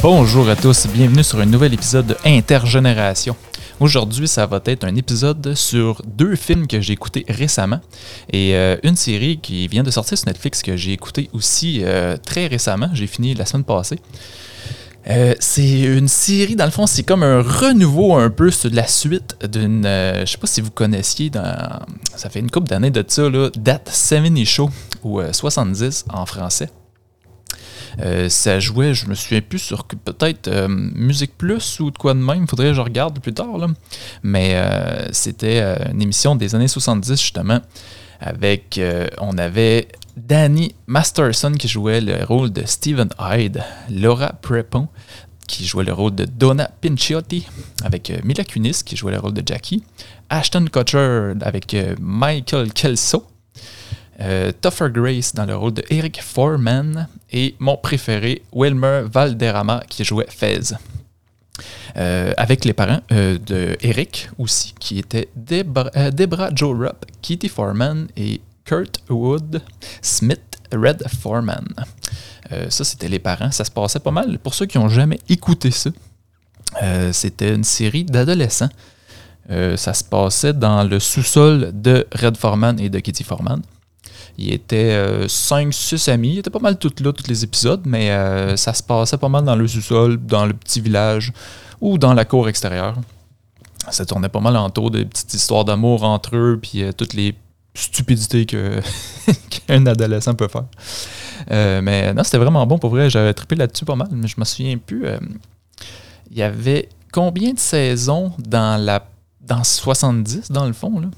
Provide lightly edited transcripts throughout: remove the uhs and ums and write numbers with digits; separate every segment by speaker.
Speaker 1: Bonjour à tous, bienvenue sur un nouvel épisode de Intergénération. Aujourd'hui, ça va être un épisode sur deux films que j'ai écoutés récemment et une série qui vient de sortir sur Netflix que j'ai écoutée aussi très récemment. J'ai fini la semaine passée. C'est une série, dans le fond, c'est comme un renouveau un peu sur la suite d'une... je sais pas si vous connaissiez, ça fait une couple d'années de ça, là, That 70 Show, ou 70 en français. Ça jouait, je me souviens plus, sur peut-être Musique Plus ou de quoi de même, il faudrait que je regarde plus tard, là. Mais c'était une émission des années 70 justement, avec, on avait Danny Masterson qui jouait le rôle de Steven Hyde, Laura Prepon qui jouait le rôle de Donna Pinciotti, avec Mila Kunis qui jouait le rôle de Jackie, Ashton Kutcher avec Michael Kelso, Topher Grace dans le rôle de Eric Foreman et mon préféré, Wilmer Valderrama qui jouait Fez. Avec les parents de Eric aussi, qui étaient Debra Jo Rupp, Kitty Foreman et Kurt Wood Smith Red Foreman. Ça, c'était les parents. Ça se passait pas mal. Pour ceux qui n'ont jamais écouté ça, c'était une série d'adolescents. Ça se passait dans le sous-sol de Red Foreman et de Kitty Foreman. Il était 5-6 amis, il était pas mal tous là, tous les épisodes, mais ça se passait pas mal dans le sous-sol, dans le petit village ou dans la cour extérieure. Ça tournait pas mal autour des petites histoires d'amour entre eux, puis toutes les stupidités qu'un adolescent peut faire. Mais non, c'était vraiment bon pour vrai, j'avais trippé là-dessus pas mal, mais je me souviens plus. Il y avait combien de saisons dans 70 dans le fond, là?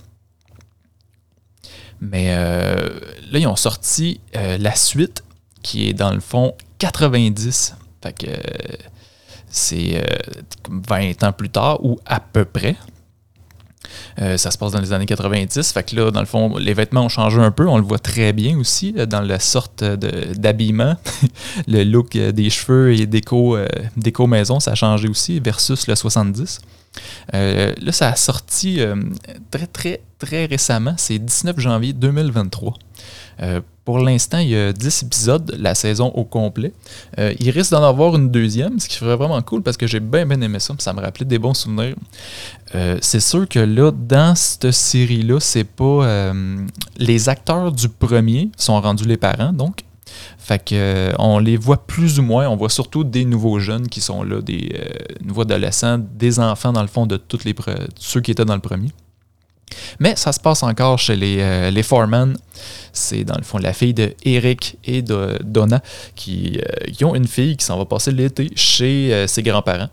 Speaker 1: Mais là, ils ont sorti la suite qui est dans le fond 90. Fait que c'est 20 ans plus tard ou à peu près. Ça se passe dans les années 90. Fait que là, dans le fond, les vêtements ont changé un peu. On le voit très bien aussi dans la sorte d'habillement. Le look des cheveux et déco maison, ça a changé aussi versus le 70. Là, ça a sorti très, très, très récemment. C'est 19 janvier 2023. Pour l'instant, il y a 10 épisodes, la saison au complet. Il risque d'en avoir une deuxième, ce qui serait vraiment cool parce que j'ai bien aimé ça. Ça me rappelait des bons souvenirs. C'est sûr que là, dans cette série-là, c'est pas... les acteurs du premier sont rendus les parents, donc. Fait que on les voit plus ou moins. On voit surtout des nouveaux jeunes qui sont là, des nouveaux adolescents, des enfants dans le fond de ceux qui étaient dans le premier. Mais ça se passe encore chez les Foreman. C'est dans le fond la fille de Eric et de Donna qui ont une fille qui s'en va passer l'été chez ses grands-parents.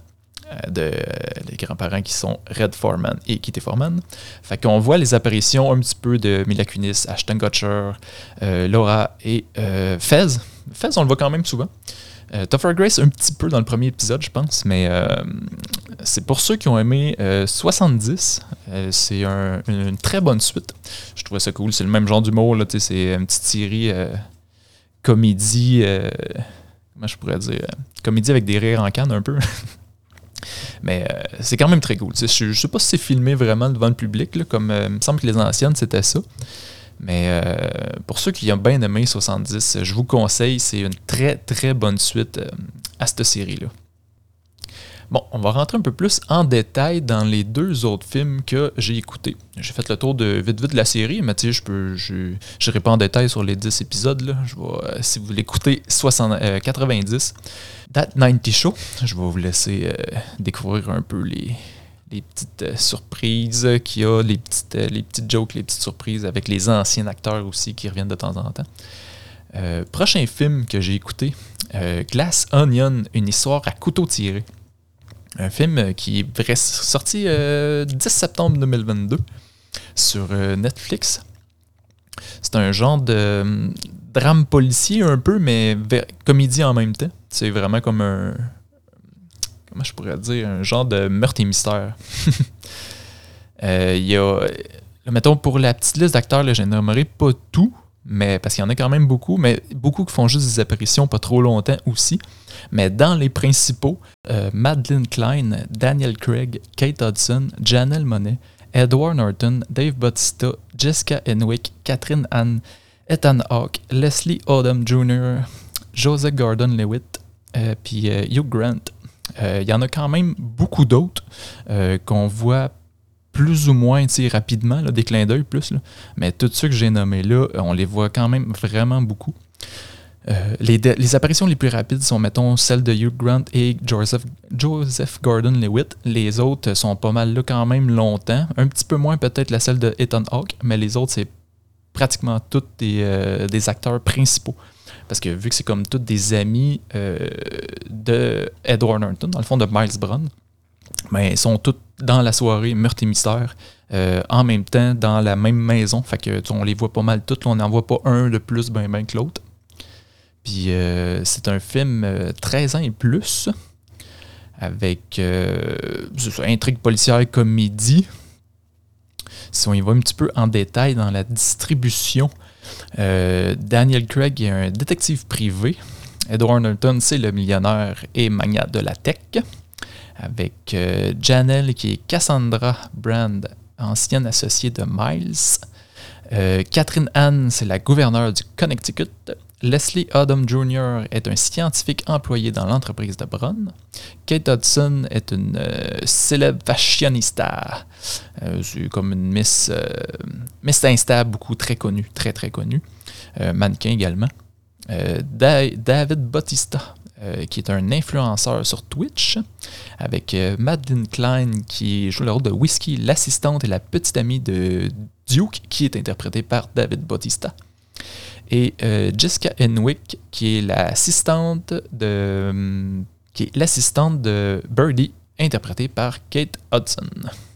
Speaker 1: Les grands-parents qui sont Red Foreman et Kitty Foreman. Fait qu'on voit les apparitions un petit peu de Mila Kunis, Ashton Kutcher, Laura et Fez. Fez, on le voit quand même souvent. Topher Grace un petit peu dans le premier épisode, je pense, mais c'est pour ceux qui ont aimé 70. C'est une très bonne suite. Je trouvais ça cool. C'est le même genre d'humour, là, c'est une petite série comédie, comment je pourrais dire, comédie avec des rires en canne un peu. Mais c'est quand même très cool. Je sais pas si c'est filmé vraiment devant le public, là, comme il me semble que les anciennes, c'était ça. Mais pour ceux qui ont bien aimé 70, je vous conseille, c'est une très très bonne suite à cette série-là. Bon, on va rentrer un peu plus en détail dans les deux autres films que j'ai écoutés. J'ai fait le tour de vite de la série, mais tu sais, je n'irai pas en détail sur les 10 épisodes. Là. Si vous l'écoutez 90, That 90 Show, je vais vous laisser découvrir un peu les petites surprises qu'il y a, les petites jokes, les petites surprises avec les anciens acteurs aussi qui reviennent de temps en temps. Prochain film que j'ai écouté, Glass Onion, une histoire à couteau tiré. Un film qui est sorti 10 septembre 2022 sur Netflix. C'est un genre de drame policier un peu, mais comédie en même temps. C'est vraiment comme comment je pourrais dire, un genre de meurtre et mystère. Il y a, mettons, pour la petite liste d'acteurs, là, je n'aimerais pas tout, mais parce qu'il y en a quand même beaucoup, mais beaucoup qui font juste des apparitions pas trop longtemps aussi. Mais dans les principaux, Madeline Klein, Daniel Craig, Kate Hudson, Janelle Monáe, Edward Norton, Dave Bautista, Jessica Henwick, Catherine Hahn, Ethan Hawke, Leslie Odom Jr., Joseph Gordon-Levitt, puis Hugh Grant. Il y en a quand même beaucoup d'autres qu'on voit plus ou moins rapidement, là, des clins d'œil plus. Là. Mais tous ceux que j'ai nommés là, on les voit quand même vraiment beaucoup. Les apparitions les plus rapides sont, mettons, celles de Hugh Grant et Joseph Gordon-Levitt. Les autres sont pas mal là quand même longtemps. Un petit peu moins peut-être la celle de Ethan Hawke, mais les autres, c'est pratiquement tous des acteurs principaux. Parce que vu que c'est comme tous des amis de Edward Norton, dans le fond de Miles Brown, ben, ils sont tous dans la soirée Meurtre et Mystère, en même temps, dans la même maison. Fait que on les voit pas mal tous, on n'en voit pas un de plus ben que l'autre. Puis c'est un film 13 ans et plus, avec intrigue policière, comédie. Si on y va un petit peu en détail dans la distribution, Daniel Craig est un détective privé. Edward Norton, c'est le millionnaire et magnat de la tech. Avec Janelle, qui est Cassandra Brand, ancienne associée de Miles. Catherine Ann, c'est la gouverneure du Connecticut. Leslie Odom Jr. est un scientifique employé dans l'entreprise de Brown. Kate Hudson est une célèbre fashionista. C'est comme une Miss instable, beaucoup, très connue, très très connue. Mannequin également. David Bautista, qui est un influenceur sur Twitch, avec Madeline Klein, qui joue le rôle de Whiskey, l'assistante et la petite amie de Duke, qui est interprétée par David Bautista. Et Jessica Henwick, qui est l'assistante de Birdie, interprétée par Kate Hudson.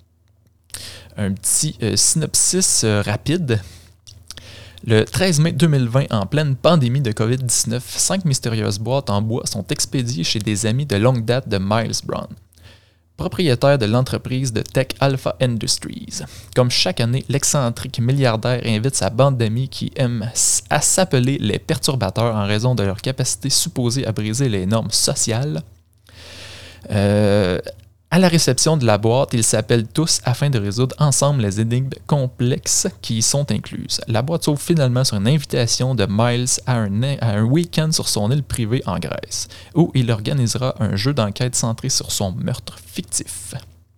Speaker 1: Un petit synopsis rapide. Le 13 mai 2020, en pleine pandémie de COVID-19, 5 mystérieuses boîtes en bois sont expédiées chez des amis de longue date de Miles Brown, propriétaire de l'entreprise de tech Alpha Industries. Comme chaque année, l'excentrique milliardaire invite sa bande d'amis qui aiment à s'appeler les perturbateurs en raison de leur capacité supposée à briser les normes sociales. À la réception de la boîte, ils s'appellent tous afin de résoudre ensemble les énigmes complexes qui y sont incluses. La boîte s'ouvre finalement sur une invitation de Miles à un week-end sur son île privée en Grèce, où il organisera un jeu d'enquête centré sur son meurtre fictif.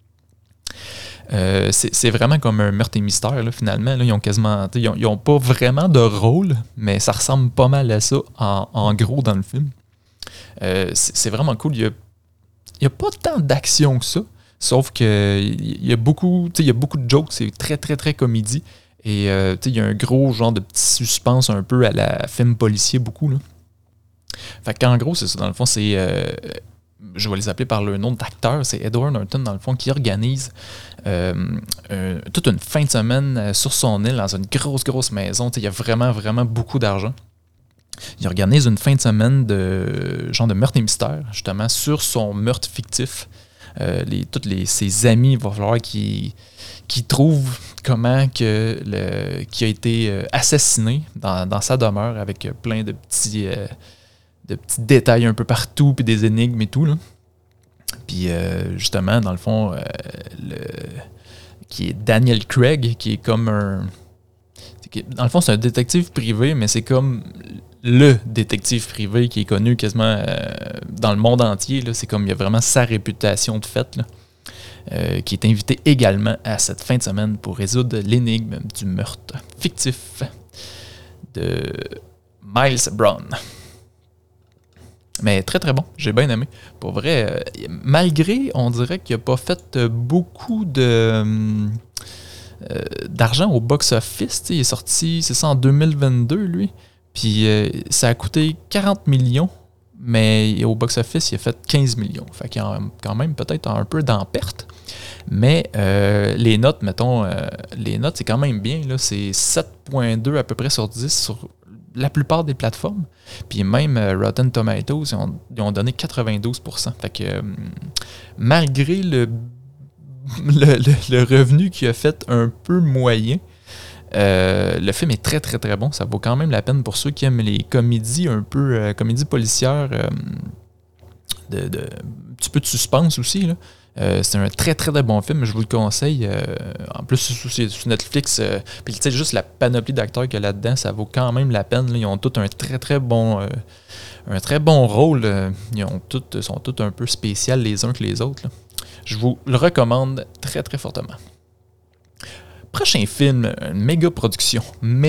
Speaker 1: C'est vraiment comme un meurtre et mystère, là, finalement. Là, ils ont pas vraiment de rôle, mais ça ressemble pas mal à ça en gros dans le film. C'est vraiment cool. Il n'y a pas tant d'action que ça, sauf qu'il y a beaucoup de jokes, c'est très, très, très comédie. Et il y a un gros genre de petit suspense un peu à la film policier, beaucoup. Là. Fait qu'en gros, c'est ça. Dans le fond, c'est... je vais les appeler par le nom d'acteur. C'est Edward Norton, dans le fond, qui organise toute une fin de semaine sur son île, dans une grosse, grosse maison. Il y a vraiment, vraiment beaucoup d'argent. Il organise une fin de semaine de genre de meurtre et mystère, justement, sur son meurtre fictif. Ses amis, il va falloir qu'ils trouvent comment qui a été assassiné dans sa demeure avec plein de petits détails un peu partout, puis des énigmes et tout. Là. Puis justement, dans le fond, qui est Daniel Craig, qui est comme un... Dans le fond, c'est un détective privé, mais c'est comme le détective privé qui est connu quasiment dans le monde entier. Là. C'est comme il y a vraiment sa réputation de fait, là, qui est invité également à cette fin de semaine pour résoudre l'énigme du meurtre fictif de Miles Brown. Mais très très bon, j'ai bien aimé. Pour vrai, malgré, on dirait qu'il n'a pas fait beaucoup d'argent au box-office. Il est sorti, c'est ça, en 2022, lui. Puis ça a coûté 40 millions, mais au box-office, il a fait 15 millions. Fait qu'il y a quand même peut-être un peu d'en perte. Mais les notes, mettons, c'est quand même bien. Là, c'est 7.2 à peu près sur 10 sur la plupart des plateformes. Puis même Rotten Tomatoes, ils ont donné 92%. Fait que malgré le revenu qu'il a fait un peu moyen, le film est très très très bon. Ça vaut quand même la peine pour ceux qui aiment les comédies un peu comédies policières, un petit peu de suspense aussi. Là. C'est un très très très bon film, je vous le conseille. En plus, c'est sur Netflix. Puis tu sais, juste la panoplie d'acteurs qu'il y a là-dedans, ça vaut quand même la peine. Là. Ils ont tous un très bon rôle. Sont tous un peu spéciaux les uns que les autres. Là. Je vous le recommande très très fortement. Prochain film, une méga production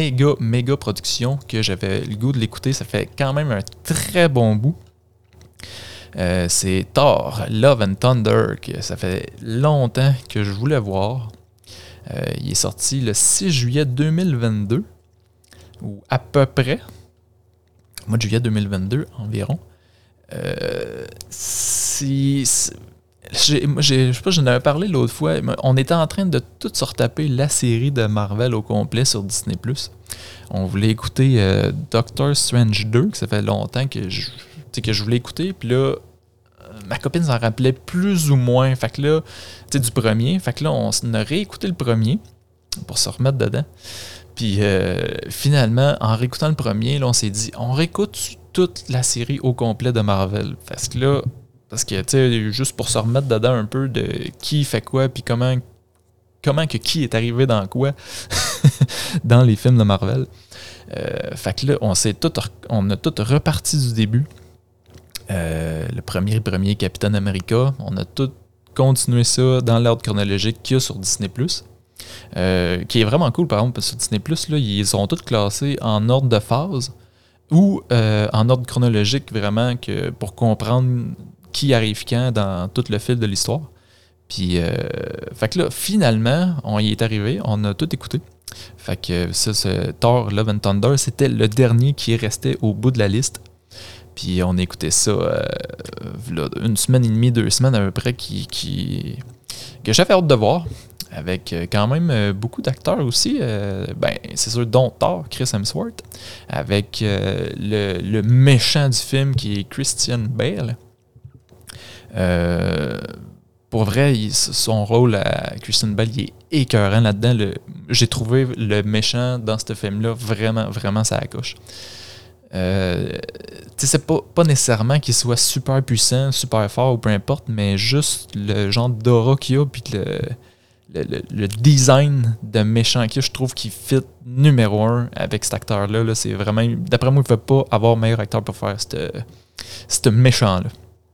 Speaker 1: que j'avais le goût de l'écouter. Ça fait quand même un très bon bout. C'est Thor, Love and Thunder, que ça fait longtemps que je voulais voir. Il est sorti le 6 juillet 2022, ou à peu près, mois de juillet 2022 environ. Je sais pas, j'en avais parlé l'autre fois. On était en train de tout se retaper la série de Marvel au complet sur Disney+. On voulait écouter Doctor Strange 2, que ça fait longtemps que je voulais écouter, puis là, ma copine s'en rappelait plus ou moins, fait que là, du premier, fait que là, on a réécouté le premier pour se remettre dedans, puis finalement, en réécoutant le premier, là, on s'est dit, on réécoute toute la série au complet de Marvel, parce que, tu sais, juste pour se remettre dedans un peu de qui fait quoi, puis comment que qui est arrivé dans quoi dans les films de Marvel. Fait que là, on a tout reparti du début. Le premier Captain America, on a tout continué ça dans l'ordre chronologique qu'il y a sur Disney+. Qui est vraiment cool, par exemple, parce que sur Disney+, là, ils sont tous classés en ordre de phase ou en ordre chronologique, vraiment, pour comprendre qui arrive quand dans tout le fil de l'histoire. Puis, fait que là, finalement, on y est arrivé, on a tout écouté. Fait que ça, Thor, Love and Thunder, c'était le dernier qui restait au bout de la liste. Puis on a écouté ça là, une semaine et demie, 2 semaines à peu près, que j'avais hâte de voir. Avec quand même beaucoup d'acteurs aussi. C'est sûr, dont Thor, Chris Hemsworth. Avec le méchant du film qui est Christian Bale. Pour vrai, son rôle à Christian Bale, il est écœurant là-dedans. J'ai trouvé le méchant dans ce film-là vraiment, vraiment ça accroche. C'est pas nécessairement qu'il soit super puissant, super fort ou peu importe, mais juste le genre d'aura qu'il a, puis le design de méchant qu'il a, je trouve qu'il fit numéro 1 avec cet acteur-là. Là, c'est vraiment, d'après moi, il ne peut pas avoir meilleur acteur pour faire ce méchant-là.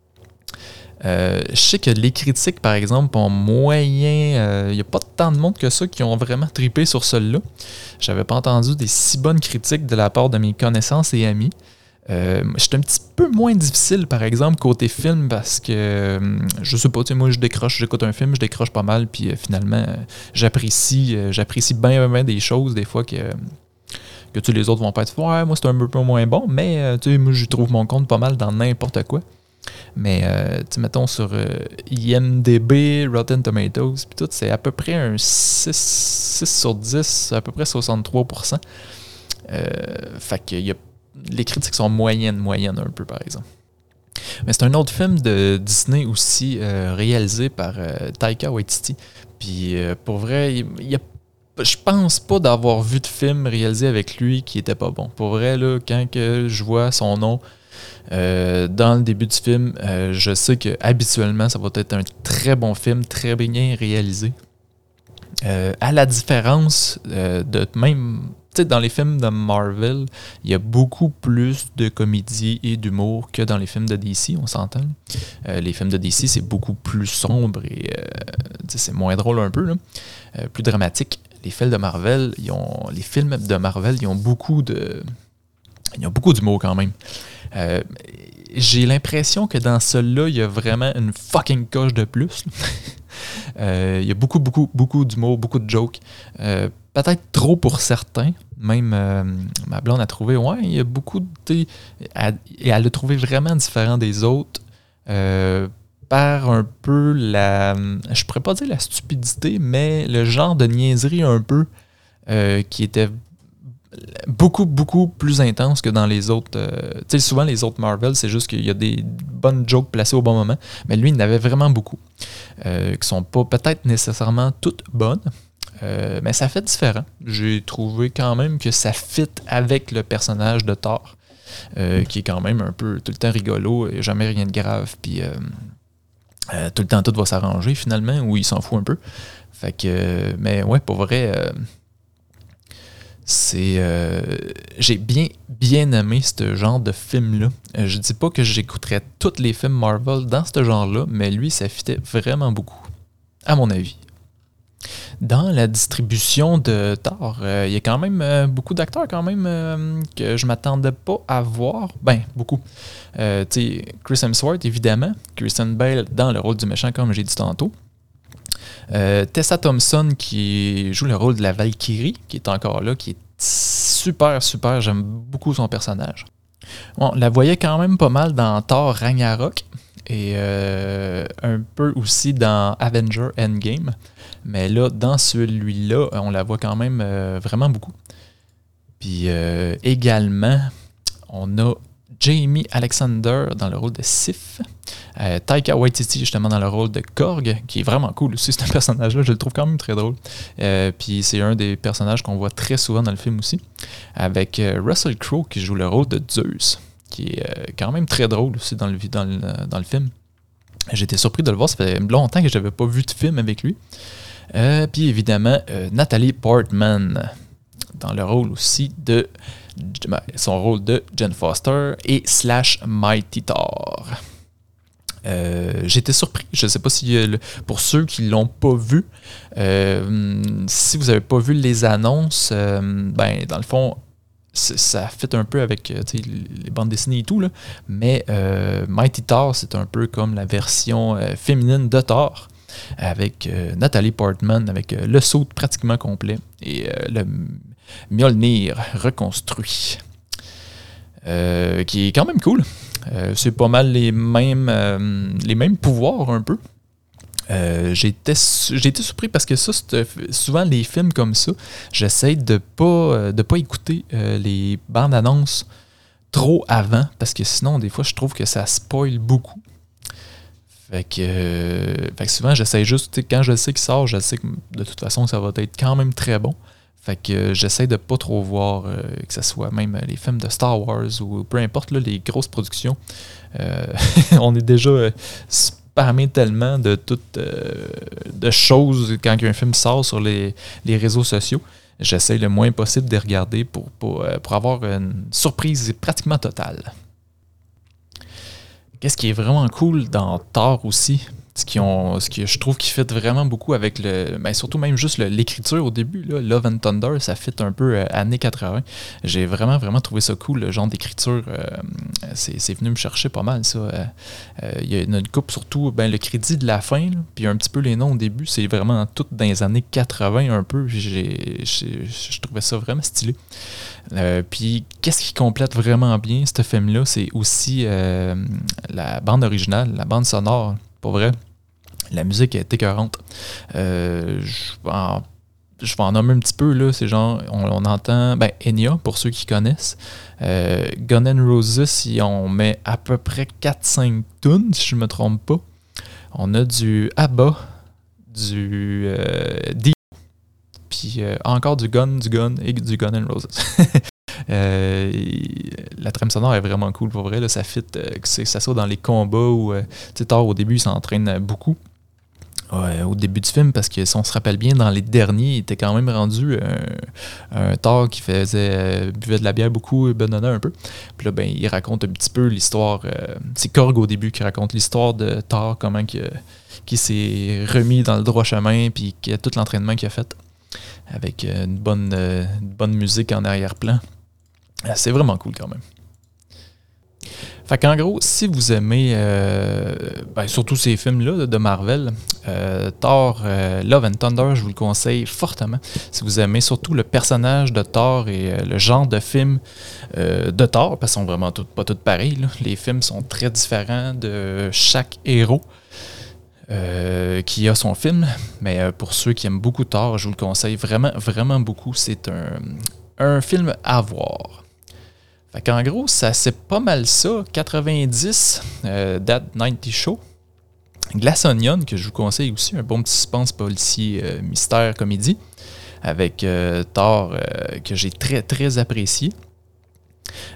Speaker 1: Je sais que les critiques, par exemple, ont moyen... Il n'y a pas tant de monde que ça qui ont vraiment trippé sur celui-là. J'avais pas entendu des si bonnes critiques de la part de mes connaissances et amis. J'étais un petit peu moins difficile, par exemple, côté film, parce que, je sais pas, tu sais, moi, j'écoute un film, je décroche pas mal, puis finalement, j'apprécie bien des choses, des fois, que tous les autres vont pas être « Ouais, moi, c'est un peu moins bon », mais, tu sais, moi, j'y trouve mon compte pas mal dans n'importe quoi. Mais, mettons sur IMDb, Rotten Tomatoes, puis tout, c'est à peu près un 6 sur 10, à peu près 63%. Fait que les critiques sont moyennes un peu, par exemple. Mais c'est un autre film de Disney aussi, réalisé par Taika Waititi. Puis, pour vrai, je pense pas d'avoir vu de film réalisé avec lui qui était pas bon. Pour vrai, là, quand que je vois son nom dans le début du film, je sais que habituellement ça va être un très bon film, très bien réalisé. À la différence de même, tu sais, dans les films de Marvel, il y a beaucoup plus de comédie et d'humour que dans les films de DC, on s'entend. Les films de DC, c'est beaucoup plus sombre et c'est moins drôle un peu, là, plus dramatique. Les films de Marvel, ils ont beaucoup d'humour quand même. J'ai l'impression que dans celui-là, il y a vraiment une fucking coche de plus. Il y a beaucoup d'humour, beaucoup de jokes. Peut-être trop pour certains. Même ma blonde a trouvé, ouais, il y a beaucoup de... Et elle l'a trouvé vraiment différent des autres. Par un peu je pourrais pas dire la stupidité, mais le genre de niaiserie un peu qui était beaucoup plus intense que dans les autres. Tu sais, souvent les autres Marvel, c'est juste qu'il y a des bonnes jokes placées au bon moment, mais lui, il en avait vraiment beaucoup, qui sont pas peut-être nécessairement toutes bonnes, mais ça fait différent. J'ai trouvé quand même que ça fit avec le personnage de Thor, qui est quand même un peu tout le temps rigolo, et jamais rien de grave, puis Tout le temps, tout va s'arranger finalement, ou il s'en fout un peu. Fait que, mais ouais, pour vrai, j'ai bien aimé ce genre de film-là. Je dis pas que j'écouterais tous les films Marvel dans ce genre-là, mais lui, ça fitait vraiment beaucoup, à mon avis. Dans la distribution de Thor, il y a quand même beaucoup d'acteurs quand même que je m'attendais pas à voir. Ben, beaucoup. Tu sais, Chris Hemsworth, évidemment. Kristen Bale dans le rôle du méchant, comme j'ai dit tantôt. Tessa Thompson qui joue le rôle de la Valkyrie, qui est encore là, qui est super, super. J'aime beaucoup son personnage. On la voyait quand même pas mal dans Thor Ragnarok et un peu aussi dans Avenger Endgame. Mais là, dans celui-là, on la voit quand même vraiment beaucoup. Puis également, on a Jamie Alexander dans le rôle de Sif. Taika Waititi justement dans le rôle de Korg, qui est vraiment cool aussi, ce personnage-là, je le trouve quand même très drôle. Puis c'est un des personnages qu'on voit très souvent dans le film aussi, avec Russell Crowe qui joue le rôle de Zeus, qui est quand même très drôle aussi dans le film. J'étais surpris de le voir, ça fait longtemps que je n'avais pas vu de film avec lui. Puis évidemment, Nathalie Portman dans le rôle aussi de son rôle de Jane Foster et / Mighty Thor. J'étais surpris. Je ne sais pas si pour ceux qui ne l'ont pas vu, si vous n'avez pas vu les annonces, ben dans le fond, ça fit un peu avec les bandes dessinées et tout, là, mais Mighty Thor, c'est un peu comme la version féminine de Thor, avec Nathalie Portman, avec le saut pratiquement complet et le Mjolnir reconstruit, qui est quand même cool. C'est pas mal les mêmes pouvoirs un peu. J'ai été surpris parce que ça, souvent les films comme ça, j'essaie de pas écouter les bandes annonces trop avant parce que sinon, des fois, je trouve que ça spoil beaucoup. Fait que souvent, j'essaie juste, quand je sais qu'il sort, je sais que de toute façon, ça va être quand même très bon. Fait que j'essaie de pas trop voir que ce soit même les films de Star Wars ou peu importe là, les grosses productions. On est déjà spammé tellement de toutes de choses quand un film sort sur les réseaux sociaux. J'essaie le moins possible de les regarder pour avoir une surprise pratiquement totale. Qu'est-ce qui est vraiment cool dans Thor aussi, ce que je trouve qui fit vraiment beaucoup avec surtout même juste l'écriture au début, là, Love and Thunder, ça fit un peu années 80. J'ai vraiment, vraiment trouvé ça cool, le genre d'écriture. C'est venu me chercher pas mal, ça. Il y a une coupe, surtout le crédit de la fin, là, puis un petit peu les noms au début, c'est vraiment tout dans les années 80 un peu. Je trouvais ça vraiment stylé. Puis, qu'est-ce qui complète vraiment bien ce film-là, c'est aussi la bande originale, la bande sonore, pour vrai. La musique est écœurante. Je vais en nommer un petit peu, là. C'est genre, on entend Enya, pour ceux qui connaissent. Guns N' Roses, on met à peu près 4-5 tunes, si je ne me trompe pas. On a du ABBA, du Dio, puis encore du Gun et du Guns N' Roses. La trame sonore est vraiment cool, pour vrai. Là, ça fit, que ça soit dans les combats où Thor, au début, il s'entraîne beaucoup. Au début du film, parce que si on se rappelle bien, dans les derniers, il était quand même rendu un Thor qui buvait de la bière beaucoup et bedonnait un peu. Puis là, il raconte un petit peu l'histoire. C'est Korg au début qui raconte l'histoire de Thor, comment qui s'est remis dans le droit chemin, puis tout l'entraînement qu'il a fait, avec une bonne musique en arrière-plan. C'est vraiment cool quand même. Fait qu'en gros, si vous aimez surtout ces films-là de Marvel, Thor, Love and Thunder, je vous le conseille fortement. Si vous aimez surtout le personnage de Thor et le genre de film de Thor, parce qu'ils sont vraiment pas tous pareils, là. Les films sont très différents de chaque héros qui a son film. Mais pour ceux qui aiment beaucoup Thor, je vous le conseille vraiment, vraiment beaucoup. C'est un film à voir. Fait qu'en gros, c'est pas mal ça. 90, That 90 Show. Glass Onion, que je vous conseille aussi, un bon petit suspense policier mystère comédie, avec Thor, que j'ai très, très apprécié.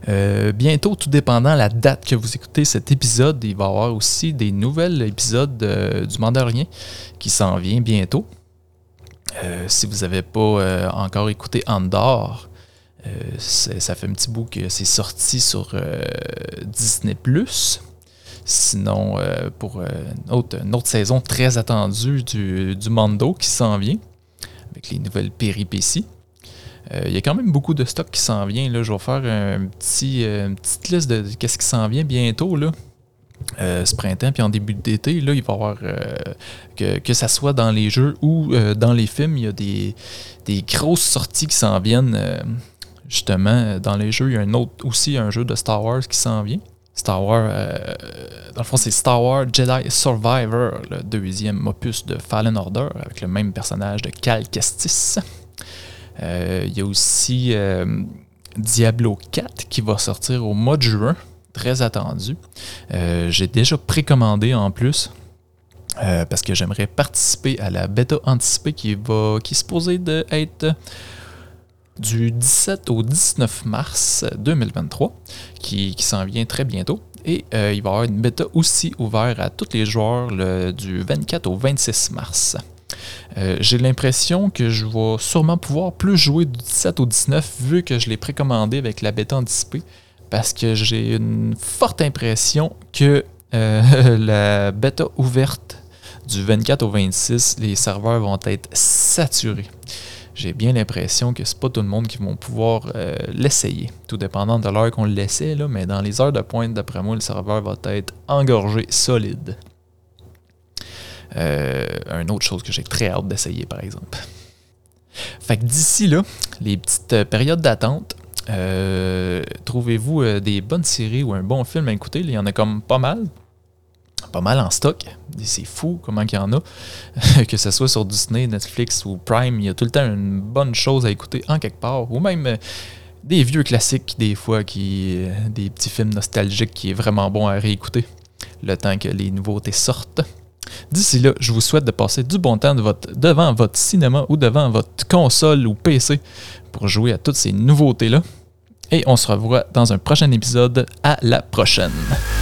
Speaker 1: Bientôt, tout dépendant de la date que vous écoutez cet épisode, il va y avoir aussi des nouveaux épisodes du Mandalorian qui s'en vient bientôt. Si vous n'avez pas encore écouté Andor, ça fait un petit bout que c'est sorti sur Disney+. Sinon, pour une autre saison très attendue du Mando qui s'en vient, avec les nouvelles péripéties. Il y a quand même beaucoup de stock qui s'en vient. Là. Je vais faire une petite liste de qu'est-ce qui s'en vient bientôt. Là. Ce printemps, puis en début d'été, là, il va y avoir, que ça soit dans les jeux ou dans les films, il y a des grosses sorties qui s'en viennent. Justement, dans les jeux, il y a aussi un jeu de Star Wars qui s'en vient. Star Wars, dans le fond, c'est Star Wars Jedi Survivor, le deuxième opus de Fallen Order, avec le même personnage de Cal Kestis. Il y a aussi Diablo 4 qui va sortir au mois de juin, très attendu. J'ai déjà précommandé en plus, parce que j'aimerais participer à la bêta anticipée qui est supposée d'être du 17 au 19 mars 2023, qui s'en vient très bientôt. Et il va y avoir une bêta aussi ouverte à tous les joueurs du 24 au 26 mars. J'ai l'impression que je vais sûrement pouvoir plus jouer du 17 au 19 vu que je l'ai précommandé avec la bêta anticipée, parce que j'ai une forte impression que la bêta ouverte du 24 au 26, les serveurs vont être saturés. J'ai bien l'impression que c'est pas tout le monde qui vont pouvoir l'essayer, tout dépendant de l'heure qu'on l'essaie, là, mais dans les heures de pointe, d'après moi, le serveur va être engorgé solide. Une autre chose que j'ai très hâte d'essayer, par exemple. Fait que d'ici là, les petites périodes d'attente, trouvez-vous des bonnes séries ou un bon film à écouter? Il y en a comme pas mal en stock. C'est fou comment il y en a. Que ce soit sur Disney, Netflix ou Prime, il y a tout le temps une bonne chose à écouter en quelque part. Ou même des vieux classiques, des fois, des petits films nostalgiques qui est vraiment bon à réécouter le temps que les nouveautés sortent. D'ici là, je vous souhaite de passer du bon temps devant votre cinéma ou devant votre console ou PC pour jouer à toutes ces nouveautés-là. Et on se revoit dans un prochain épisode. À la prochaine!